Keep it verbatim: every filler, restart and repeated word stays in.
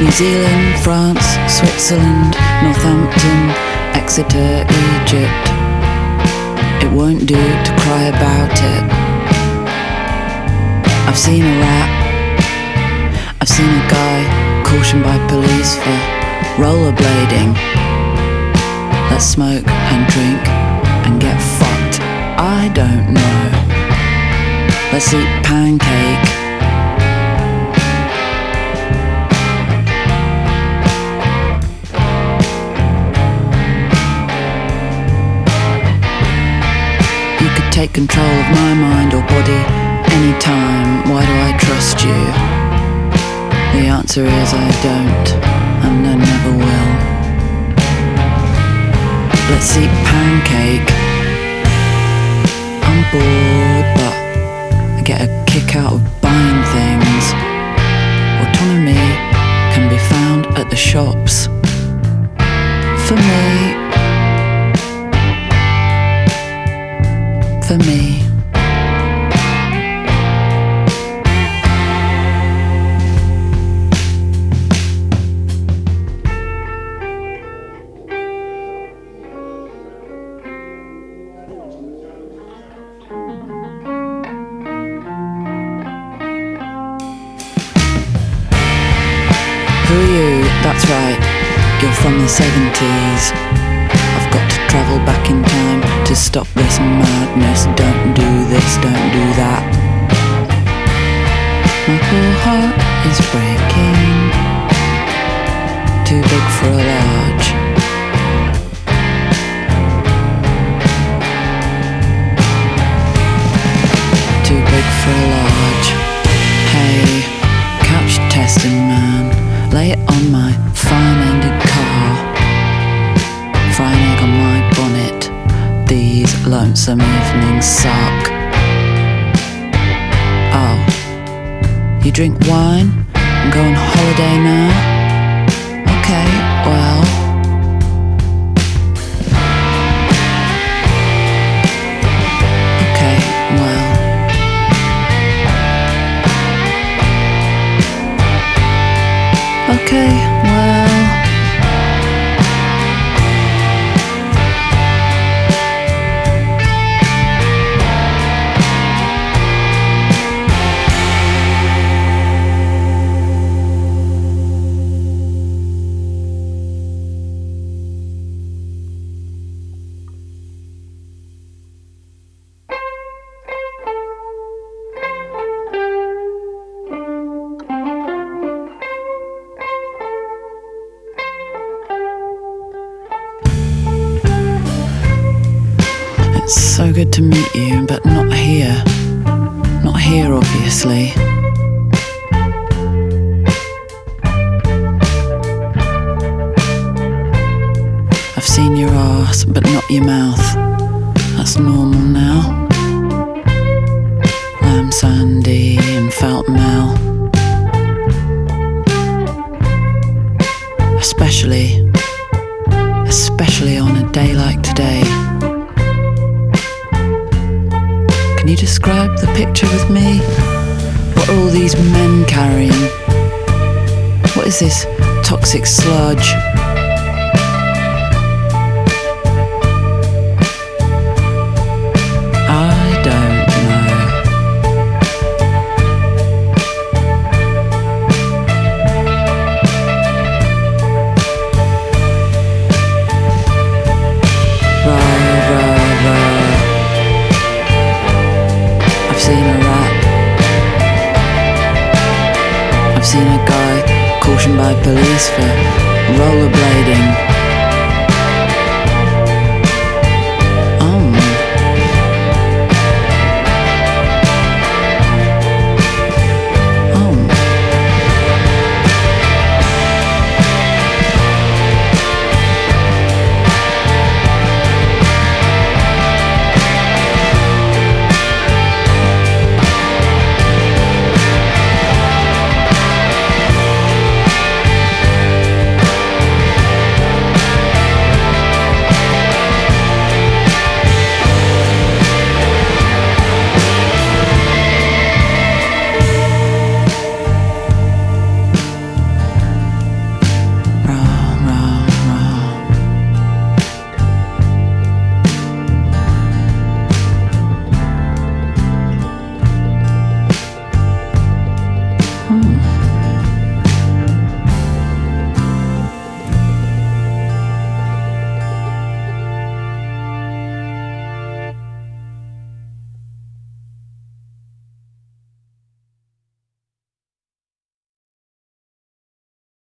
New Zealand, France, Switzerland, Northampton, Exeter, Egypt. It won't do to cry about it. I've seen a rat, I've seen a guy cautioned by police for rollerblading. Let's smoke and drink and get fucked. I don't know. Let's eat pancake. You could take control of my mind or body anytime. Why do I trust you? The answer is I don't, and I never will. Let's eat pancake. I'm bored, but I get a kick out of buying things. Autonomy can be found at the shops. For me, for me. Who are you? That's right, you're from the seventies. I've got to travel back in time to stop this madness. Don't do this, don't do that. My poor heart is breaking. Too big for a large. Too big for a large. Hey, couch testing man, lay it on my fine-ended car. Fry an egg on my bonnet. These lonesome evenings suck. Oh, you drink wine and go on holiday now? Okay, well. Okay, well. Okay, well. It's so good to meet you, but not here. Not here, obviously. I've seen your ass, but not your mouth. That's normal now. Lamb Sandy and Felton Mel. Especially, especially on a day like today. Can you describe the picture with me? What are all these men carrying? What is this toxic sludge? I don't know. Rah, rah, rah. I've seen a rat. I've seen a guy cautioned by police for rollerblading.